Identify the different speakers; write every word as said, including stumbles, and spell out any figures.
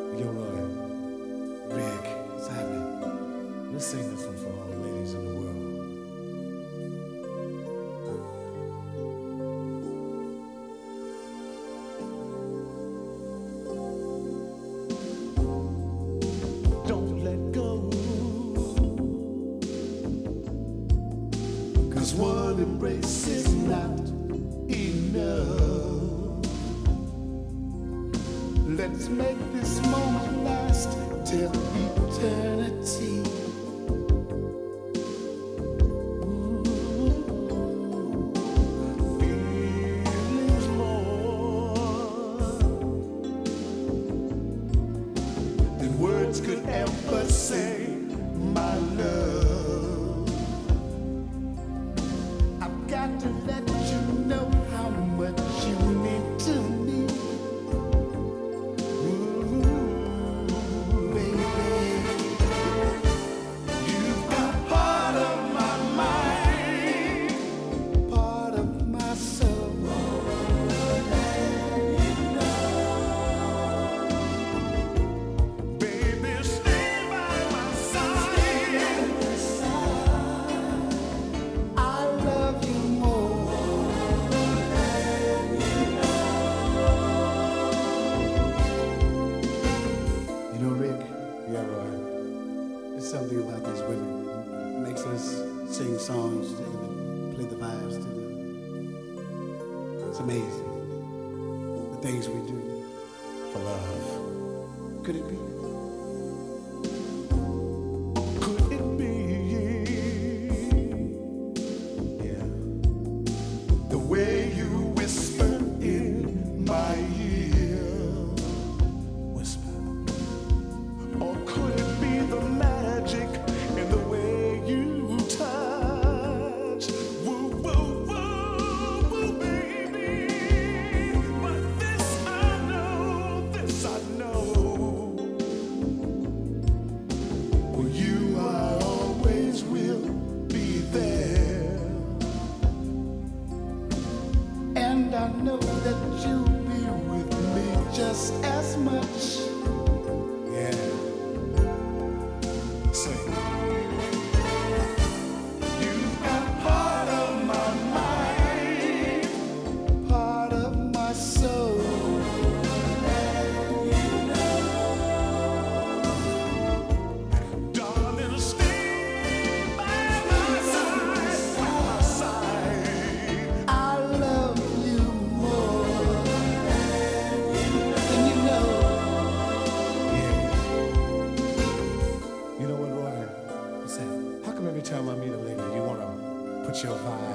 Speaker 1: Yo, Roy, Rick, what's happening? Let's sing this one for all the ladies in the world. Don't let go, 'cause one embrace is not enough. Let's make this moment last till eternity. Ooh, feelings more than words could ever say, my love. I've got to let you know how much you mean to me. Something about these women makes us sing songs and play the vibes to them. It's amazing, the things we do for love. Could it be? Could it be? Yeah. The way you whisper in my ear. Whisper. Or could it be the magic in the way you touch? Woo, woo, woo, woo, baby. But this I know, this I know. For you I always will be there. And I know that you'll be with me just as much. Yeah. Sing. You've got part of my mind, part of my soul. Darling, stay by my side, by my side. I love you more than you know. Yeah. You know what, Roy? What's that? How come every time I meet a lady, you want to put your vibe